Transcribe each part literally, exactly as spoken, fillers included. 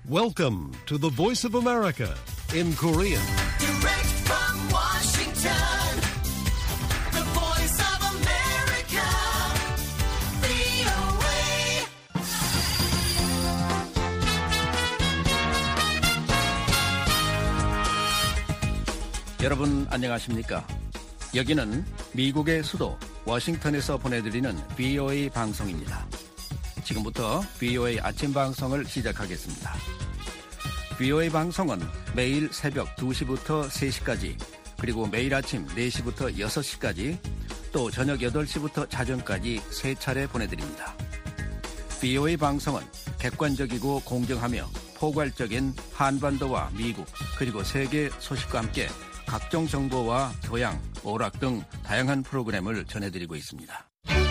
Welcome to the Voice of America in Korean. Direct from Washington, the Voice of America, 브이오에이. 여러분 안녕하십니까? 여기는 미국의 수도 워싱턴에서 보내드리는 브이오에이 방송입니다. 지금부터 브이오에이 아침 방송을 시작하겠습니다. 브이오에이 방송은 매일 새벽 두 시부터 세 시까지, 그리고 매일 아침 네 시부터 여섯 시까지, 또 저녁 여덟 시부터 자정까지 세 차례 보내드립니다. 브이오에이 방송은 객관적이고 공정하며 포괄적인 한반도와 미국 그리고 세계 소식과 함께 각종 정보와 교양, 오락 등 다양한 프로그램을 전해드리고 있습니다.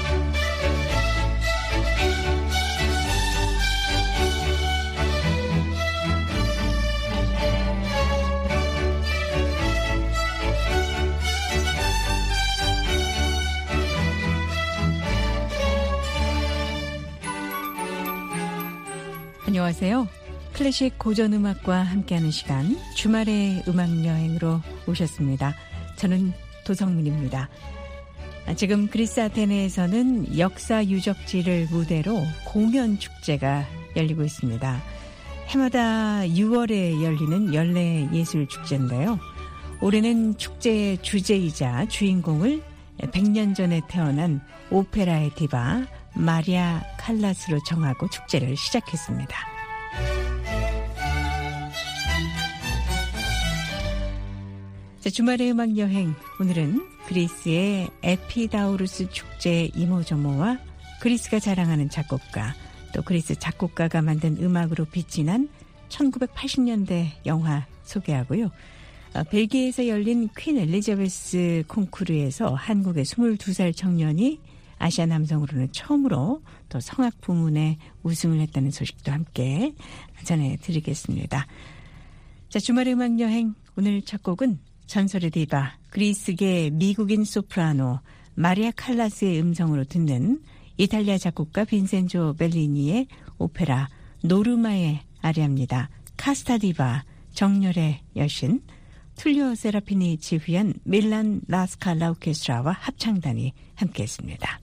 안녕하세요. 클래식 고전음악과 함께하는 시간, 주말의 음악여행으로 오셨습니다. 저는 도성민입니다. 지금 그리스 아테네에서는 역사 유적지를 무대로 공연축제가 열리고 있습니다. 해마다 유월에 열리는 연례 예술축제인데요. 올해는 축제의 주제이자 주인공을 백 년 전에 태어난 오페라의 디바 마리아 칼라스로 정하고 축제를 시작했습니다. 자, 주말의 음악여행, 오늘은 그리스의 에피다우루스 축제 이모저모와 그리스가 자랑하는 작곡가, 또 그리스 작곡가가 만든 음악으로 빛이 난 천구백팔십 년대 영화 소개하고요. 벨기에에서 열린 퀸 엘리자베스 콩쿠르에서 한국의 스물두 살 청년이 아시아 남성으로는 처음으로 또 성악 부문에 우승을 했다는 소식도 함께 전해드리겠습니다. 자, 주말의 음악여행, 오늘 첫 곡은 전설의 디바, 그리스계 미국인 소프라노 마리아 칼라스의 음성으로 듣는 이탈리아 작곡가 빈센조 벨리니의 오페라 노르마의 아리아입니다. 카스타 디바, 정열의 여신, 툴리오 세라피니 지휘한 밀란 라스칼라 오케스트라와 합창단이 함께했습니다.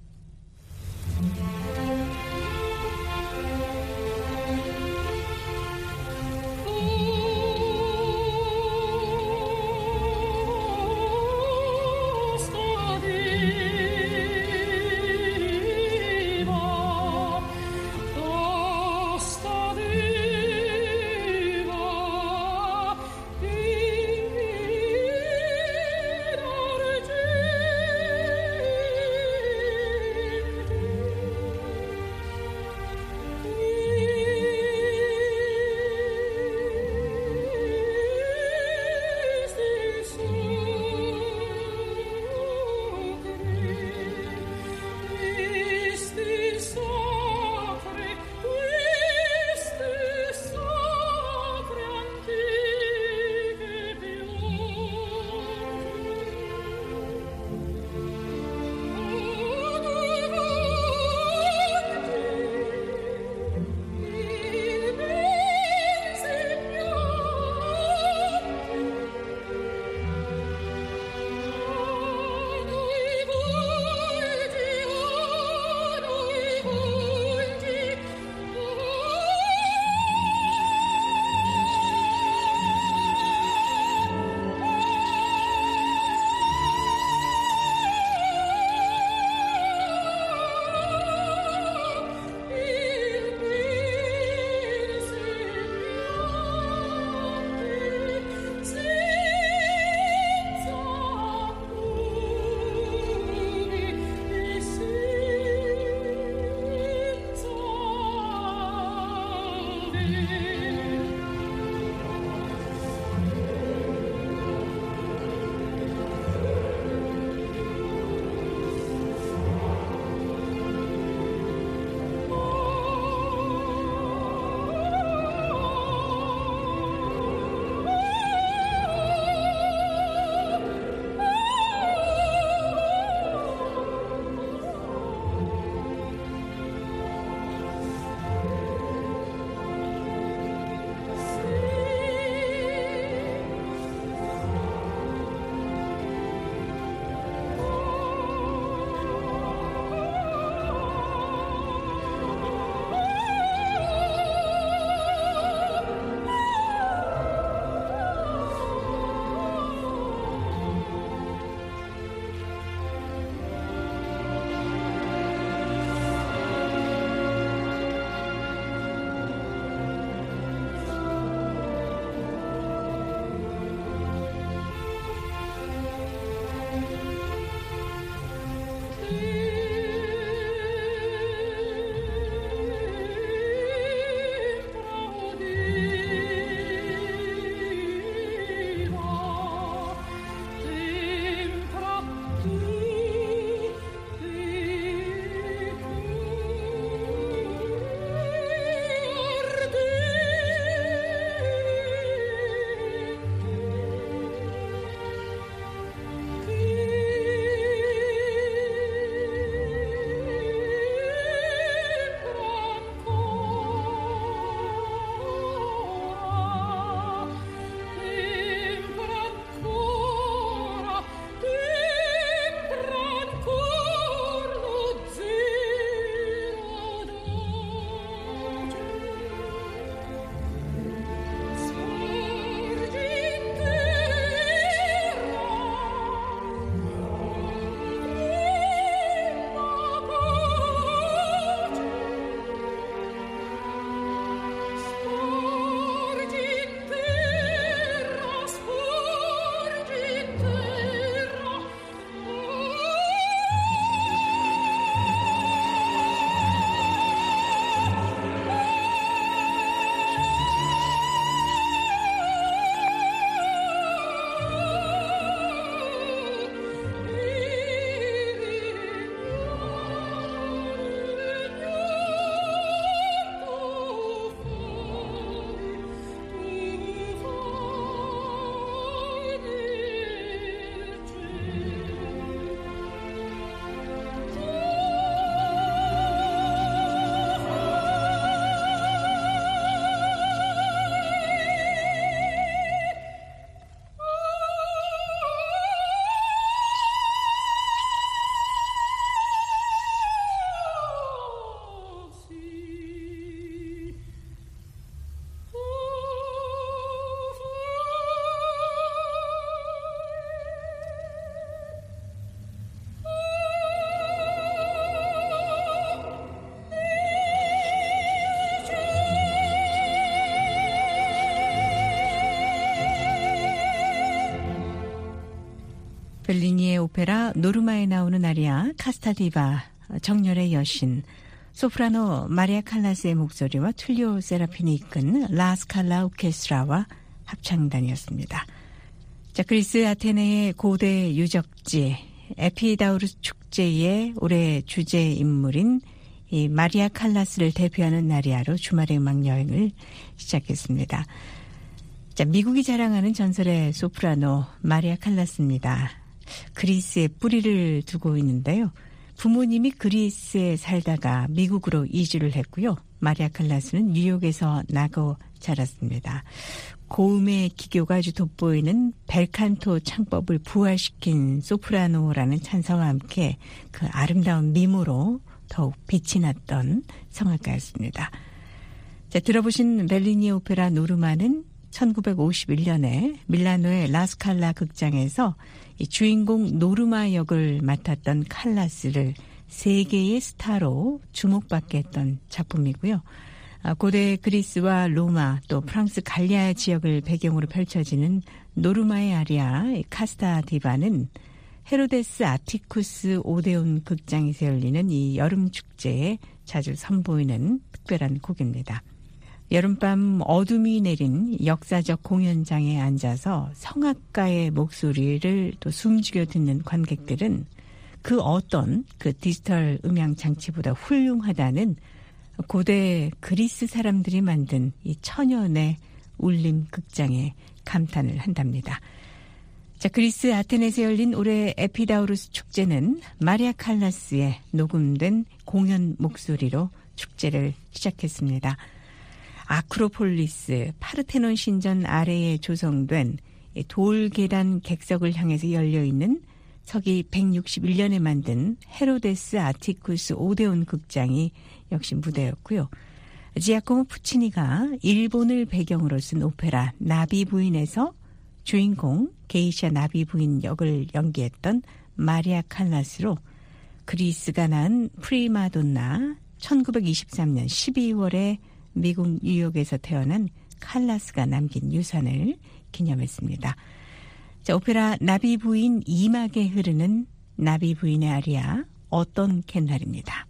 벨리니의 오페라 노르마에 나오는 아리아 카스타디바 정열의 여신, 소프라노 마리아 칼라스의 목소리와 툴리오 세라핀이 이끈 라스칼라 오케스트라와 합창단이었습니다. 자, 그리스 아테네의 고대 유적지 에피다우루스 축제의 올해 주제 인물인 이 마리아 칼라스를 대표하는 나리아로 주말의 음악 여행을 시작했습니다. 자, 미국이 자랑하는 전설의 소프라노 마리아 칼라스입니다. 그리스에 뿌리를 두고 있는데요. 부모님이 그리스에 살다가 미국으로 이주를 했고요. 마리아 칼라스는 뉴욕에서 나고 자랐습니다. 고음의 기교가 아주 돋보이는 벨칸토 창법을 부활시킨 소프라노라는 찬사와 함께 그 아름다운 미모로 더욱 빛이 났던 성악가였습니다. 자, 들어보신 벨리니 오페라 노르마는 천구백오십일 년에 밀라노의 라스칼라 극장에서 이 주인공 노르마 역을 맡았던 칼라스를 세계의 스타로 주목받게 했던 작품이고요. 고대 그리스와 로마 또 프랑스 갈리아 지역을 배경으로 펼쳐지는 노르마의 아리아 카스타 디바는 헤로데스 아티쿠스 오데온 극장에서 열리는 이 여름 축제에 자주 선보이는 특별한 곡입니다. 여름밤 어둠이 내린 역사적 공연장에 앉아서 성악가의 목소리를 또 숨죽여 듣는 관객들은 그 어떤 그 디지털 음향 장치보다 훌륭하다는 고대 그리스 사람들이 만든 이 천연의 울림 극장에 감탄을 한답니다. 자, 그리스 아테네에서 열린 올해 에피다우루스 축제는 마리아 칼라스의 녹음된 공연 목소리로 축제를 시작했습니다. 아크로폴리스 파르테논 신전 아래에 조성된 돌 계단 객석을 향해서 열려있는 서기 백육십일 년에 만든 헤로데스 아티쿠스 오데온 극장이 역시 무대였고요. 지아코모 푸치니가 일본을 배경으로 쓴 오페라 나비 부인에서 주인공 게이샤 나비 부인 역을 연기했던 마리아 칼라스로 그리스가 낳은 프리마돈나 천구백이십삼 년 십이월에 미국 뉴욕에서 태어난 칼라스가 남긴 유산을 기념했습니다. 자, 오페라 나비 부인 이 막에 흐르는 나비 부인의 아리아 어떤 캔날입니다.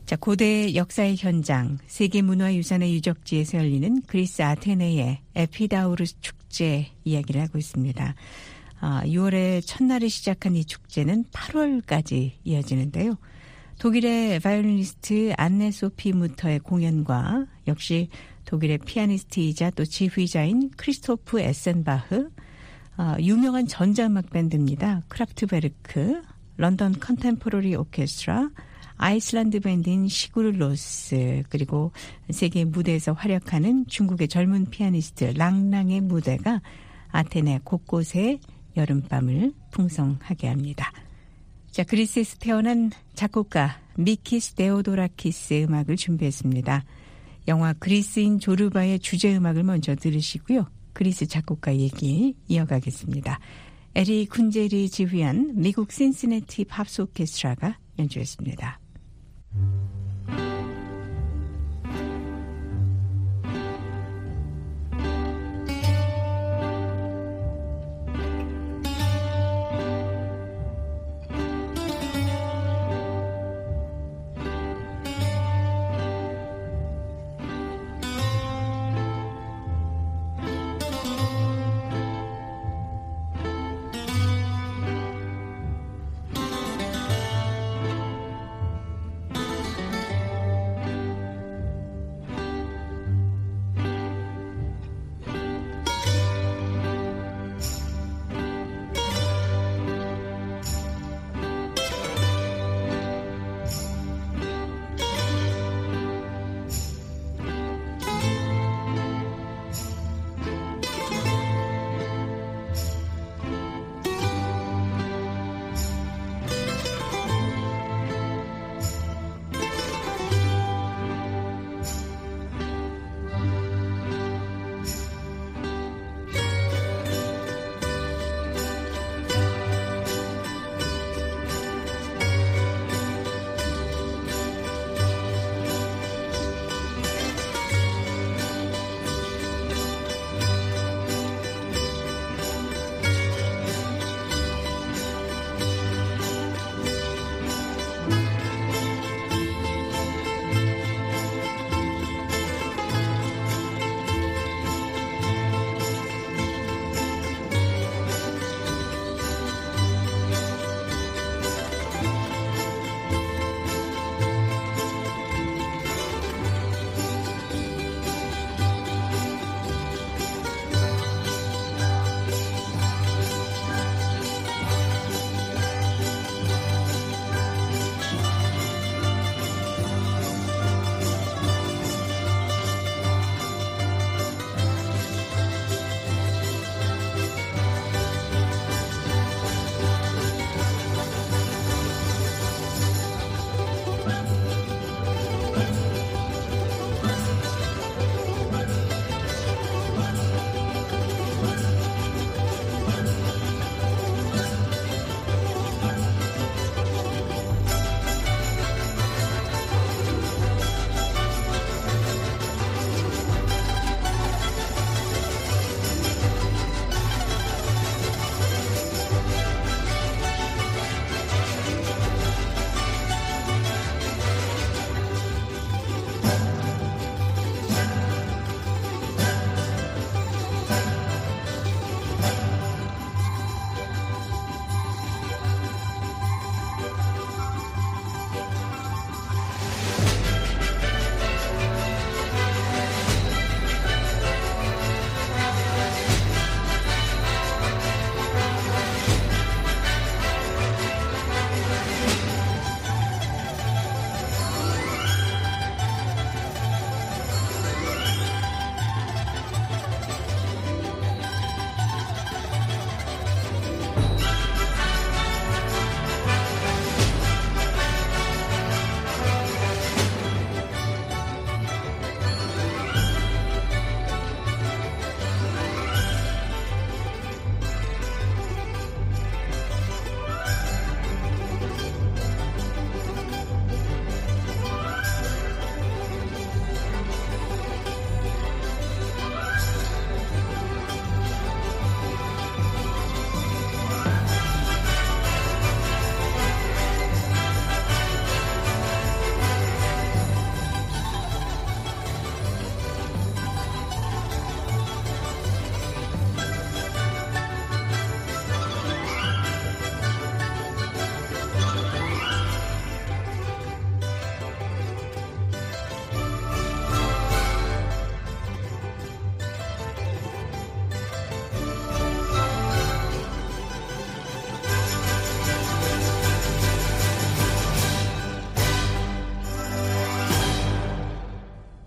자, 고대 역사의 현장, 세계문화유산의 유적지에서 열리는 그리스 아테네의 에피다우루스 축제 이야기를 하고 있습니다. 아, 유월의 첫날에 시작한 이 축제는 팔월까지 이어지는데요. 독일의 바이올리니스트 안네 소피 무터의 공연과 역시 독일의 피아니스트이자 또 지휘자인 크리스토프 에센바흐, 어, 유명한 전자음악 밴드입니다. 크라프트베르크, 런던 컨템포러리 오케스트라, 아이슬란드 밴드인 시구르로스, 그리고 세계 무대에서 활약하는 중국의 젊은 피아니스트 랑랑의 무대가 아테네 곳곳에 여름밤을 풍성하게 합니다. 자, 그리스에서 태어난 작곡가 미키스 데오도라키스의 음악을 준비했습니다. 영화 그리스인 조르바의 주제음악을 먼저 들으시고요. 그리스 작곡가 얘기 이어가겠습니다. 에리 쿤제리 지휘한 미국 신시내티 팝스 오케스트라가 연주했습니다.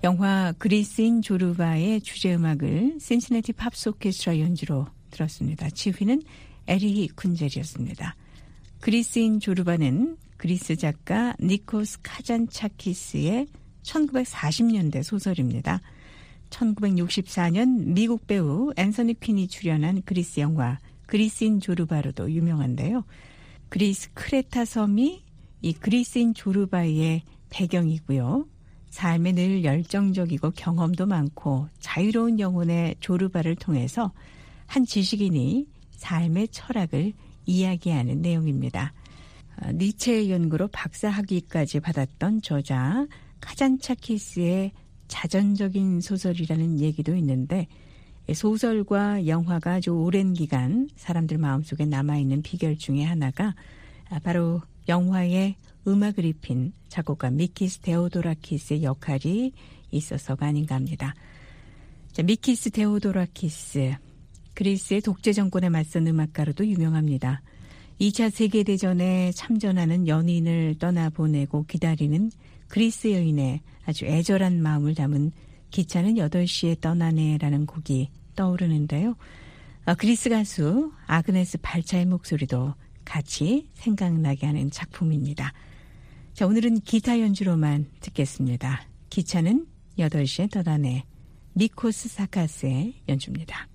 영화 그리스인 조르바의 주제음악을 신시내티 팝스 오케스트라 연주로 들었습니다. 지휘는 에리히 쿤젤이었습니다. 그리스인 조르바는 그리스 작가 니코스 카잔차키스의 천구백사십 년대 소설입니다. 천구백육십사 년 미국 배우 앤서니 퀸이 출연한 그리스 영화 그리스인 조르바로도 유명한데요. 그리스 크레타 섬이 이 그리스인 조르바의 배경이고요. 삶에 늘 열정적이고 경험도 많고 자유로운 영혼의 조르바를 통해서 한 지식인이 삶의 철학을 이야기하는 내용입니다. 니체의 연구로 박사학위까지 받았던 저자 카잔차키스의 자전적인 소설이라는 얘기도 있는데 소설과 영화가 아주 오랜 기간 사람들 마음속에 남아있는 비결 중에 하나가 바로 영화의 음악을 입힌 작곡가 미키스 데오도라키스의 역할이 있어서가 아닌가 합니다. 자, 미키스 데오도라키스, 그리스의 독재 정권에 맞선 음악가로도 유명합니다. 이 차 세계대전에 참전하는 연인을 떠나보내고 기다리는 그리스 여인의 아주 애절한 마음을 담은 기차는 여덟 시에 떠나네라는 곡이 떠오르는데요. 아, 그리스 가수 아그네스 발차의 목소리도 같이 생각나게 하는 작품입니다. 자, 오늘은 기타 연주로만 듣겠습니다. 기차는 여덟 시에 떠나네, 니코스 사카스의 연주입니다.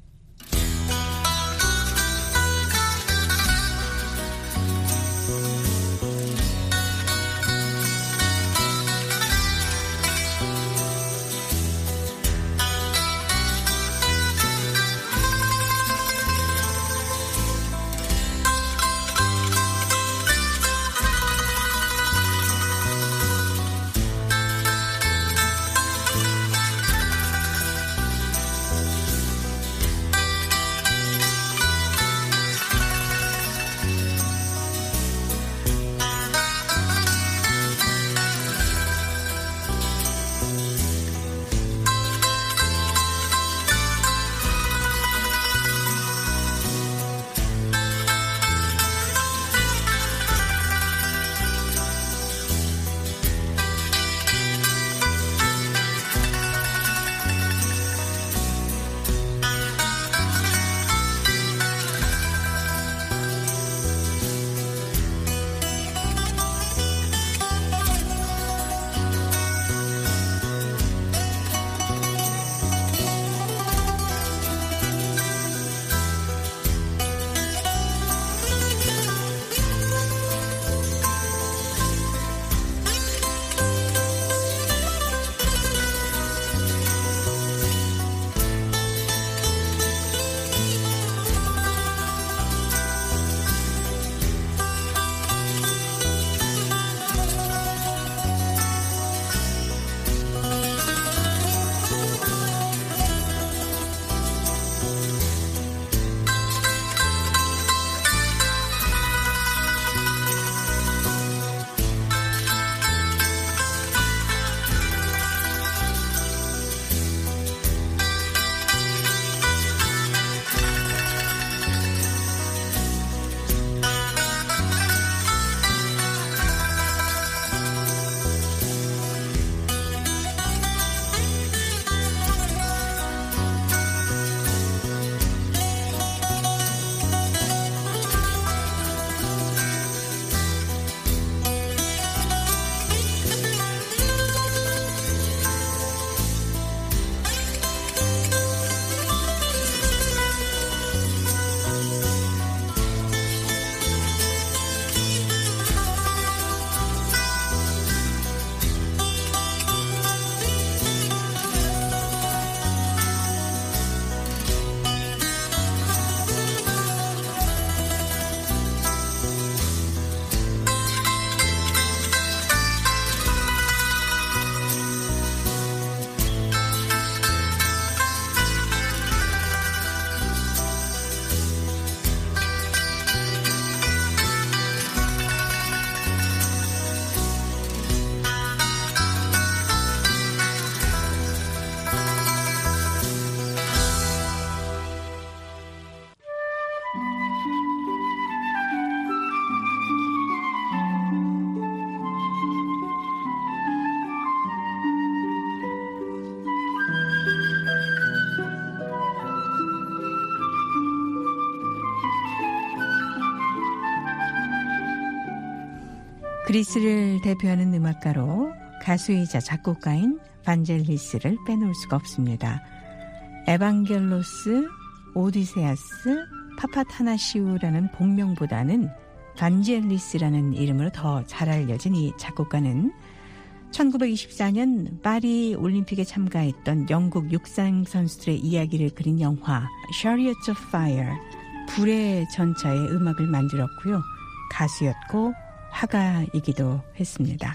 그리스를 대표하는 음악가로 가수이자 작곡가인 반젤리스를 빼놓을 수가 없습니다. 에반겔로스, 오디세아스, 파파타나시우라는 본명보다는 반젤리스라는 이름으로 더 잘 알려진 이 작곡가는 천구백이십사 년 파리 올림픽에 참가했던 영국 육상 선수들의 이야기를 그린 영화 Chariots of Fire, 불의 전차의 음악을 만들었고요. 가수였고 화가이기도 했습니다.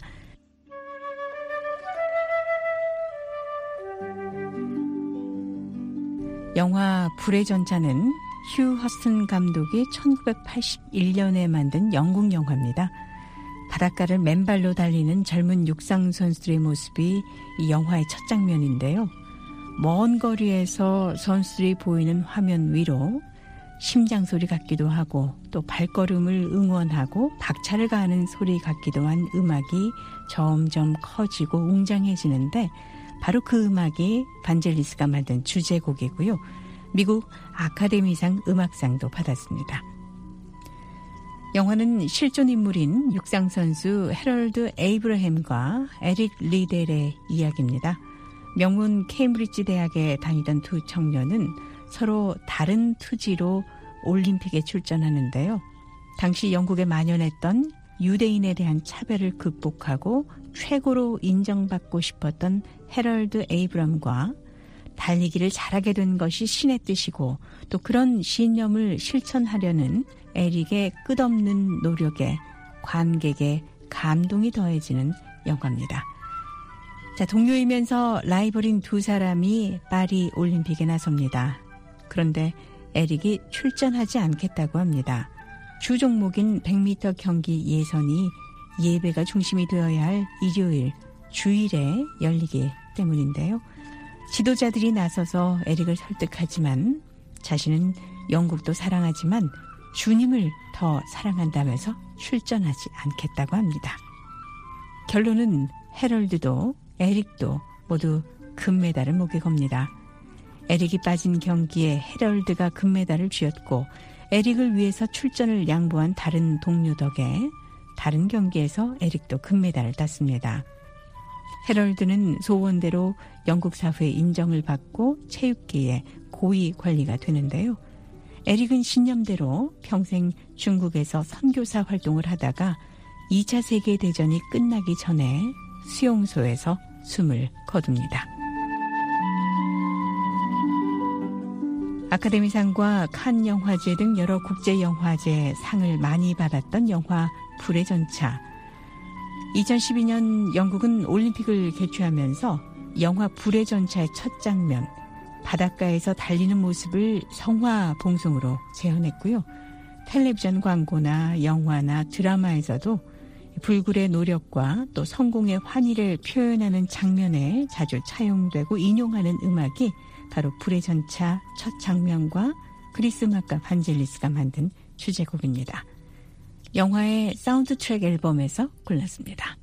영화 불의 전차는 휴 허스턴 감독이 천구백팔십일 년에 만든 영국 영화입니다. 바닷가를 맨발로 달리는 젊은 육상 선수들의 모습이 이 영화의 첫 장면인데요. 먼 거리에서 선수들이 보이는 화면 위로 심장 소리 같기도 하고 또 발걸음을 응원하고 박차를 가하는 소리 같기도 한 음악이 점점 커지고 웅장해지는데 바로 그 음악이 반젤리스가 만든 주제곡이고요. 미국 아카데미상 음악상도 받았습니다. 영화는 실존 인물인 육상선수 해럴드 에이브러햄과 에릭 리델의 이야기입니다. 명문 케임브리지 대학에 다니던 두 청년은 서로 다른 투지로 올림픽에 출전하는데요. 당시 영국에 만연했던 유대인에 대한 차별을 극복하고 최고로 인정받고 싶었던 해럴드 에이브럼과 달리기를 잘하게 된 것이 신의 뜻이고 또 그런 신념을 실천하려는 에릭의 끝없는 노력에 관객의 감동이 더해지는 영화입니다. 자, 동료이면서 라이벌인 두 사람이 파리 올림픽에 나섭니다. 그런데 에릭이 출전하지 않겠다고 합니다. 주 종목인 백 미터 경기 예선이 예배가 중심이 되어야 할 일요일, 주일에 열리기 때문인데요. 지도자들이 나서서 에릭을 설득하지만 자신은 영국도 사랑하지만 주님을 더 사랑한다면서 출전하지 않겠다고 합니다. 결론은 해럴드도 에릭도 모두 금메달을 목에 겁니다. 에릭이 빠진 경기에 해럴드가 금메달을 쥐었고 에릭을 위해서 출전을 양보한 다른 동료 덕에 다른 경기에서 에릭도 금메달을 땄습니다. 해럴드는 소원대로 영국 사회의 인정을 받고 체육계의 고위 관리가 되는데요. 에릭은 신념대로 평생 중국에서 선교사 활동을 하다가 이 차 세계대전이 끝나기 전에 수용소에서 숨을 거둡니다. 아카데미상과 칸 영화제 등 여러 국제영화제 상을 많이 받았던 영화 불의 전차. 이천십이 년 영국은 올림픽을 개최하면서 영화 불의 전차의 첫 장면, 바닷가에서 달리는 모습을 성화 봉송으로 재현했고요. 텔레비전 광고나 영화나 드라마에서도 불굴의 노력과 또 성공의 환희를 표현하는 장면에 자주 차용되고 인용하는 음악이 바로 불의 전차 첫 장면과 그리스 음악가 반젤리스가 만든 주제곡입니다. 영화의 사운드 트랙 앨범에서 골랐습니다.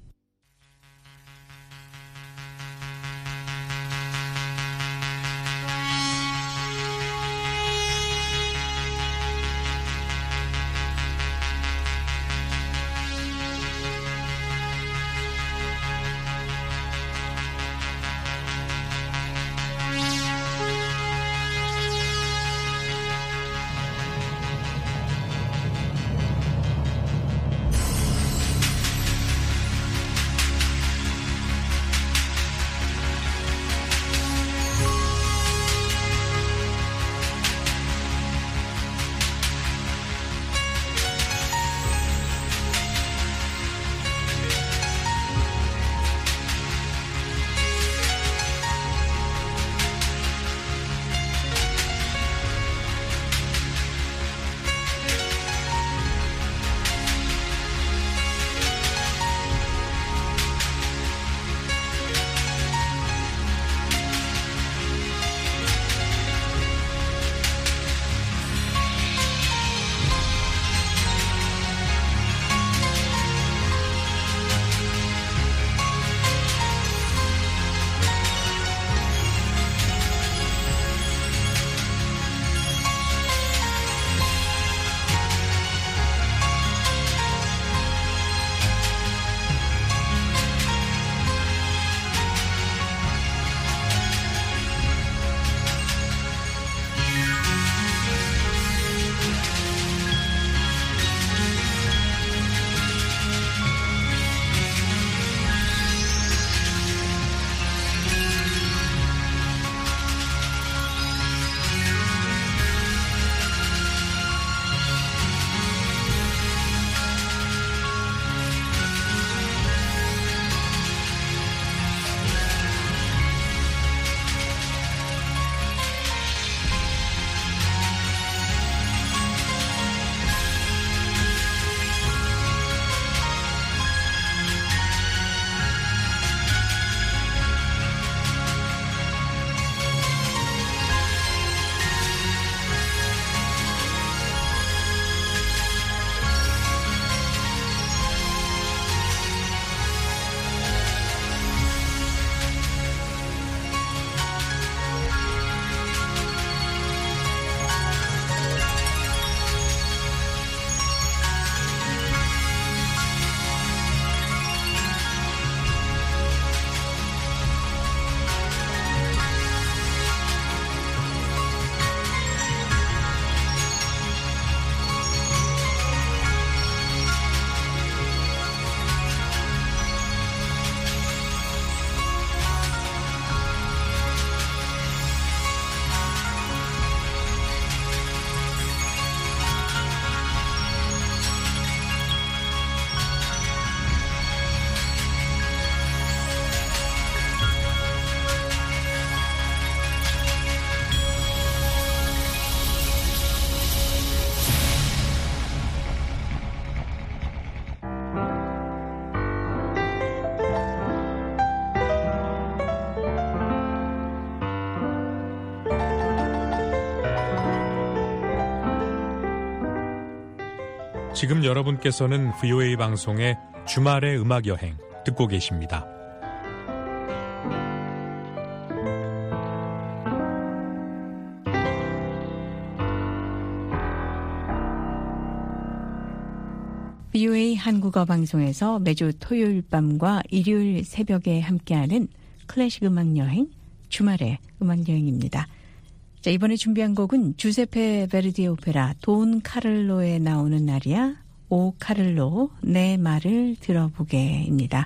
지금 여러분께서는 브이오에이 방송의 주말의 음악 여행 듣고 계십니다. 브이오에이 한국어 방송에서 매주 토요일 밤과 일요일 새벽에 함께하는 클래식 음악 여행, 주말의 음악 여행입니다. 자, 이번에 준비한 곡은 주세페 베르디의 오페라 돈 카를로에 나오는 아리아 오 카를로 내 말을 들어보게입니다.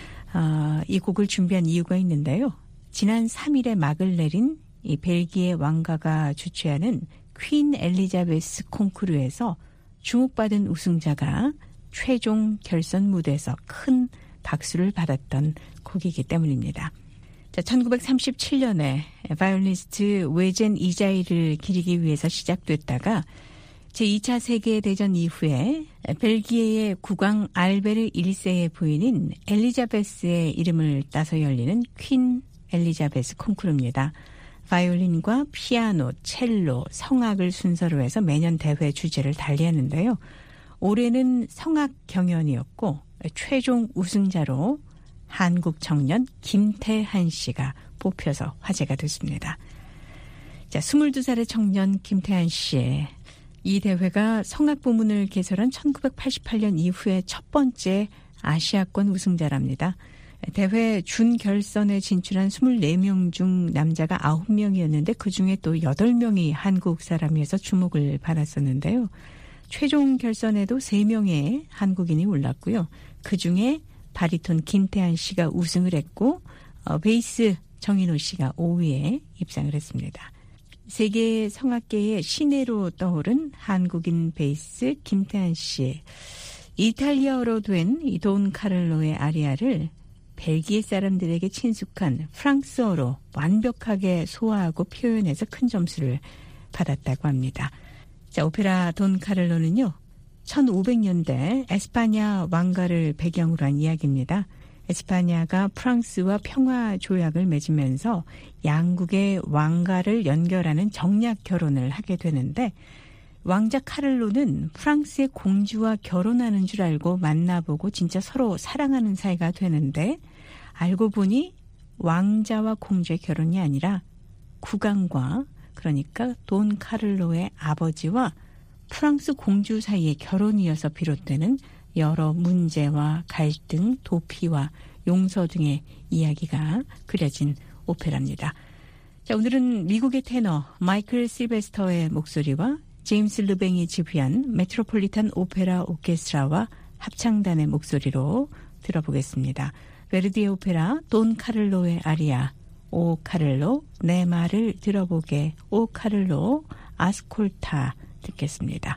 어, 이 곡을 준비한 이유가 있는데요. 지난 삼 일에 막을 내린 이 벨기에 왕가가 주최하는 퀸 엘리자베스 콩쿠르에서 주목받은 우승자가 최종 결선 무대에서 큰 박수를 받았던 곡이기 때문입니다. 자, 천구백삼십칠 년에 바이올리니스트 외젠 이자이를 기리기 위해서 시작됐다가 제이 차 세계대전 이후에 벨기에의 국왕 알베르 일 세의 부인인 엘리자베스의 이름을 따서 열리는 퀸 엘리자베스 콩쿠르입니다. 바이올린과 피아노, 첼로, 성악을 순서로 해서 매년 대회 주제를 달리하는데요. 올해는 성악 경연이었고 최종 우승자로 한국 청년 김태한 씨가 뽑혀서 화제가 됐습니다. 자, 스물두 살의 청년 김태한 씨. 이 대회가 성악 부문을 개설한 천구백팔십팔 년 이후에 첫 번째 아시아권 우승자랍니다. 대회 준결선에 진출한 스물네 명 중 남자가 아홉 명이었는데 그중에 또 여덟 명이 한국 사람이어서 주목을 받았었는데요. 최종 결선에도 세 명의 한국인이 올랐고요. 그중에 바리톤 김태한 씨가 우승을 했고 어, 베이스 정인호 씨가 오 위에 입상을 했습니다. 세계 성악계의 신예로 떠오른 한국인 베이스 김태한 씨. 이탈리아어로 된 이 돈 카를로의 아리아를 벨기에 사람들에게 친숙한 프랑스어로 완벽하게 소화하고 표현해서 큰 점수를 받았다고 합니다. 자, 오페라 돈 카를로는요. 천오백 년대 에스파냐 왕가를 배경으로 한 이야기입니다. 에스파냐가 프랑스와 평화 조약을 맺으면서 양국의 왕가를 연결하는 정략 결혼을 하게 되는데 왕자 카를로는 프랑스의 공주와 결혼하는 줄 알고 만나보고 진짜 서로 사랑하는 사이가 되는데 알고 보니 왕자와 공주의 결혼이 아니라 국왕과 그러니까 돈 카를로의 아버지와 프랑스 공주 사이의 결혼이어서 비롯되는 여러 문제와 갈등, 도피와 용서 등의 이야기가 그려진 오페라입니다. 자, 오늘은 미국의 테너 마이클 실베스터의 목소리와 제임스 르뱅이 지휘한 메트로폴리탄 오페라 오케스트라와 합창단의 목소리로 들어보겠습니다. 베르디의 오페라 돈 카를로의 아리아 오 카를로 내 말을 들어보게 오 카를로 아스콜타 듣겠습니다.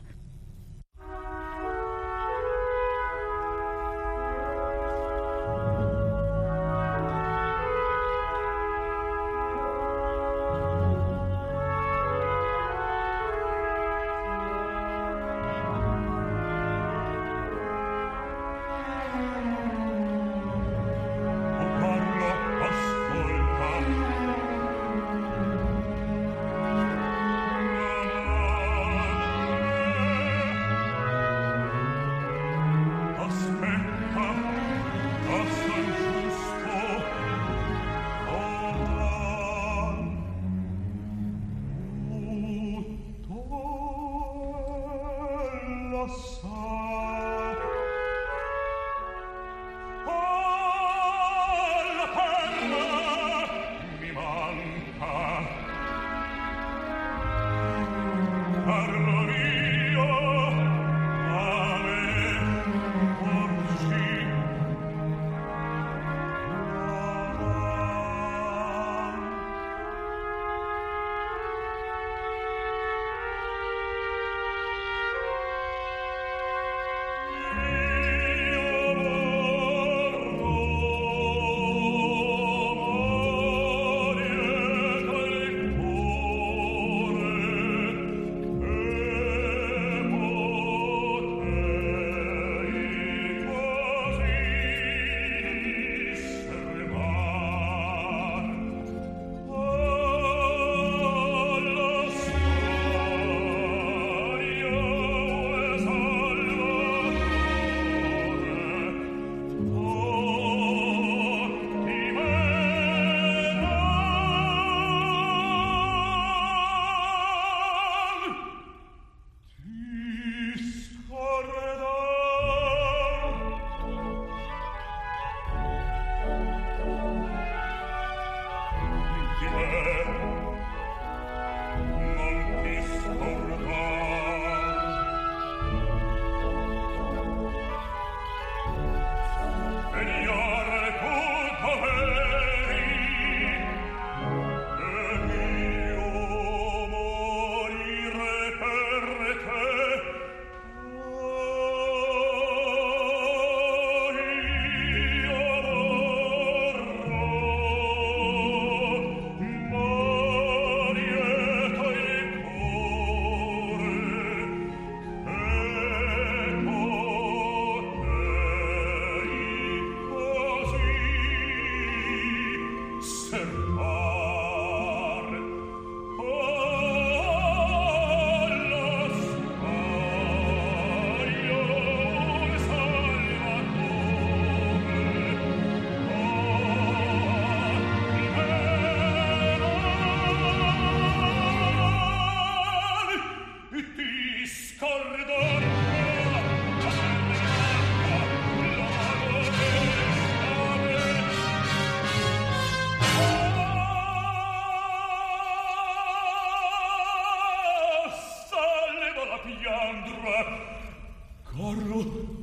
가르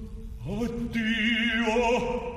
어디요?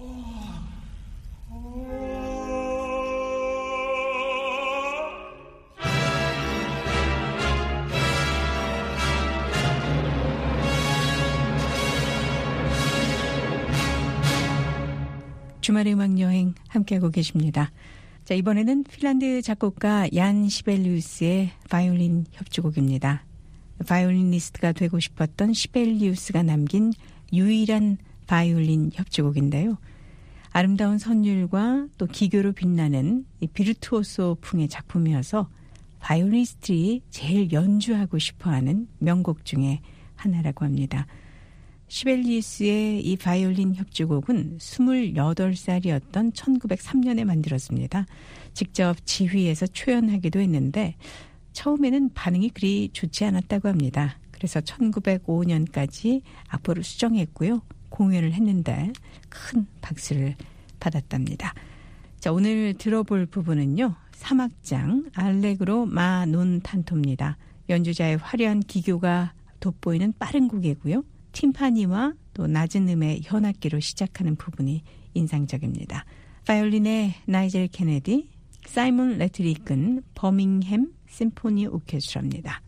주말의 음악 여행 함께하고 계십니다. 자, 이번에는 핀란드 작곡가 얀 시벨리우스의 바이올린 협주곡입니다. 바이올리니스트가 되고 싶었던 시벨리우스가 남긴 유일한 바이올린 협주곡인데요. 아름다운 선율과 또 기교로 빛나는 이 비르투오소풍의 작품이어서 바이올리니스트들이 제일 연주하고 싶어하는 명곡 중에 하나라고 합니다. 시벨리우스의 이 바이올린 협주곡은 스물여덟 살이었던 천구백삼 년에 만들었습니다. 직접 지휘해서 초연하기도 했는데 처음에는 반응이 그리 좋지 않았다고 합니다. 그래서 천구백오 년까지 악보를 수정했고요. 공연을 했는데 큰 박수를 받았답니다. 자, 오늘 들어볼 부분은요. 삼 악장 알레그로 마 논 탄토입니다. 연주자의 화려한 기교가 돋보이는 빠른 곡이고요. 팀파니와 또 낮은 음의 현악기로 시작하는 부분이 인상적입니다. 바이올린의 나이젤 케네디, 사이먼 레틀이 이끈 버밍햄 심포니 오케스트라입니다.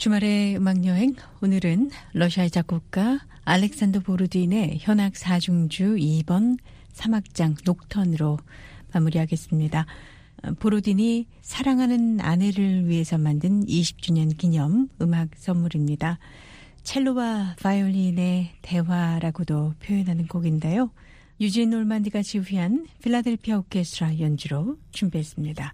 주말의 음악여행, 오늘은 러시아의 작곡가 알렉산더 보르딘의 현악 사중주 이 번 삼 악장 녹턴으로 마무리하겠습니다. 보르딘이 사랑하는 아내를 위해서 만든 이십 주년 기념 음악 선물입니다. 첼로와 바이올린의 대화라고도 표현하는 곡인데요. 유진 놀만디가 지휘한 필라델피아 오케스트라 연주로 준비했습니다.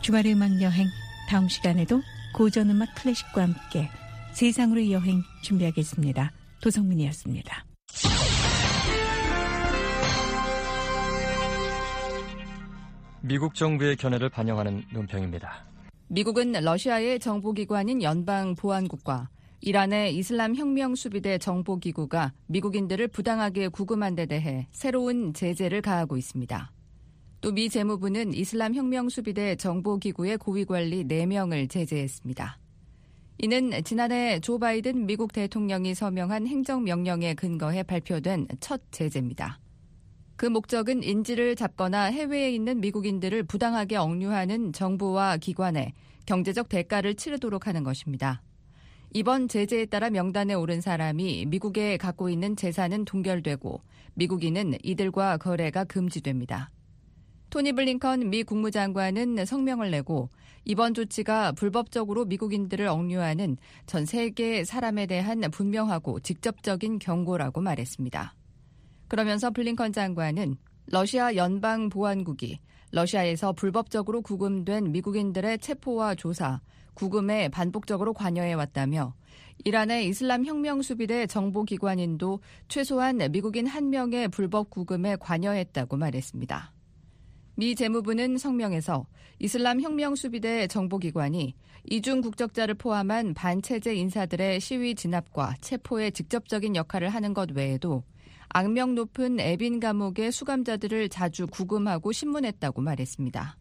주말의 음악 여행, 다음 시간에도 고전 음악 클래식과 함께 세상으로의 여행 준비하겠습니다. 도성민이었습니다. 미국 정부의 견해를 반영하는 논평입니다. 미국은 러시아의 정보기관인 연방보안국과 이란의 이슬람 혁명수비대 정보기구가 미국인들을 부당하게 구금한 데 대해 새로운 제재를 가하고 있습니다. 또 미 재무부는 이슬람 혁명수비대 정보기구의 고위관리 네 명을 제재했습니다. 이는 지난해 조 바이든 미국 대통령이 서명한 행정명령에 근거해 발표된 첫 제재입니다. 그 목적은 인지를 잡거나 해외에 있는 미국인들을 부당하게 억류하는 정부와 기관에 경제적 대가를 치르도록 하는 것입니다. 이번 제재에 따라 명단에 오른 사람이 미국에 갖고 있는 재산은 동결되고 미국인은 이들과 거래가 금지됩니다. 토니 블링컨 미 국무장관은 성명을 내고 이번 조치가 불법적으로 미국인들을 억류하는 전 세계 사람에 대한 분명하고 직접적인 경고라고 말했습니다. 그러면서 블링컨 장관은 러시아 연방보안국이 러시아에서 불법적으로 구금된 미국인들의 체포와 조사, 구금에 반복적으로 관여해왔다며 이란의 이슬람 혁명수비대 정보기관인도 최소한 미국인 한 명의 불법 구금에 관여했다고 말했습니다. 미 재무부는 성명에서 이슬람 혁명수비대 정보기관이 이중 국적자를 포함한 반체제 인사들의 시위 진압과 체포에 직접적인 역할을 하는 것 외에도 악명 높은 에빈 감옥의 수감자들을 자주 구금하고 신문했다고 말했습니다.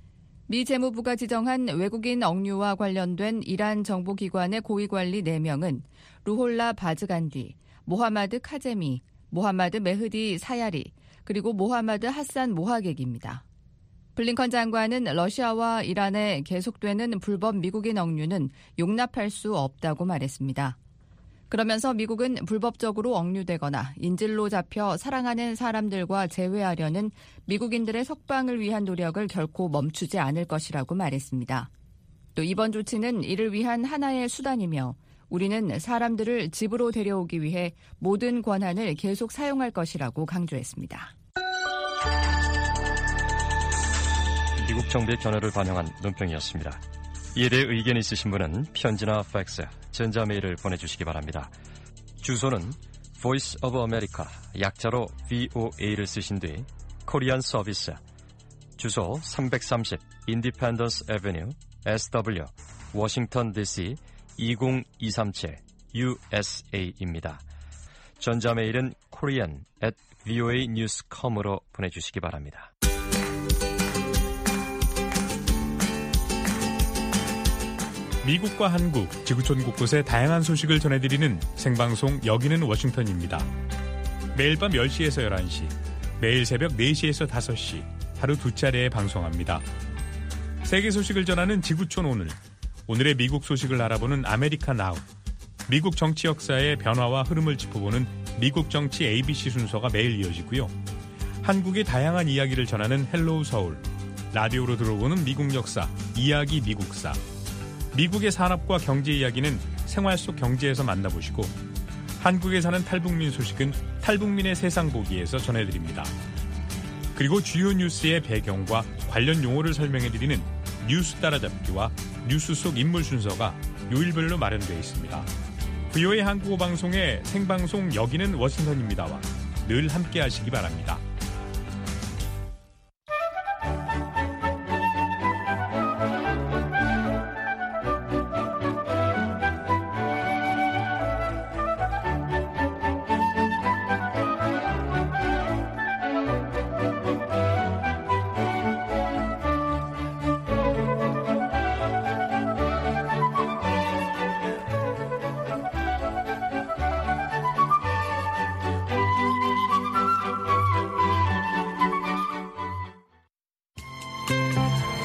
미 재무부가 지정한 외국인 억류와 관련된 이란 정보기관의 고위관리 네 명은 루홀라 바즈간디, 모하마드 카제미, 모하마드 메흐디 사야리, 그리고 모하마드 하산 모하객입니다. 블링컨 장관은 러시아와 이란에 계속되는 불법 미국인 억류는 용납할 수 없다고 말했습니다. 그러면서 미국은 불법적으로 억류되거나 인질로 잡혀 사랑하는 사람들과 재회하려는 미국인들의 석방을 위한 노력을 결코 멈추지 않을 것이라고 말했습니다. 또 이번 조치는 이를 위한 하나의 수단이며 우리는 사람들을 집으로 데려오기 위해 모든 권한을 계속 사용할 것이라고 강조했습니다. 미국 정부의 견해를 반영한 논평이었습니다. 이에 대해 의견 있으신 분은 편지나 팩스, 전자메일을 보내주시기 바랍니다. 주소는 Voice of America, 약자로 브이오에이를 쓰신 뒤 코리안 서비스, 주소 삼백삼십 Independence Avenue, 에스더블유, 워싱턴 디씨 이공이삼칠 유에스에이입니다. 전자메일은 korean at voa news dot com으로 보내주시기 바랍니다. 미국과 한국, 지구촌 곳곳의 다양한 소식을 전해드리는 생방송 여기는 워싱턴입니다. 매일 밤 열 시에서 열한 시, 매일 새벽 네 시에서 다섯 시, 하루 두 차례에 방송합니다. 세계 소식을 전하는 지구촌 오늘, 오늘의 미국 소식을 알아보는 아메리카 나우, 미국 정치 역사의 변화와 흐름을 짚어보는 미국 정치 에이비씨 순서가 매일 이어지고요. 한국의 다양한 이야기를 전하는 헬로우 서울, 라디오로 들어보는 미국 역사, 이야기 미국사, 미국의 산업과 경제 이야기는 생활 속 경제에서 만나보시고 한국에 사는 탈북민 소식은 탈북민의 세상 보기에서 전해드립니다. 그리고 주요 뉴스의 배경과 관련 용어를 설명해드리는 뉴스 따라잡기와 뉴스 속 인물 순서가 요일별로 마련되어 있습니다. 브이오에이 한국어 방송의 생방송 여기는 워싱턴입니다와 늘 함께 하시기 바랍니다.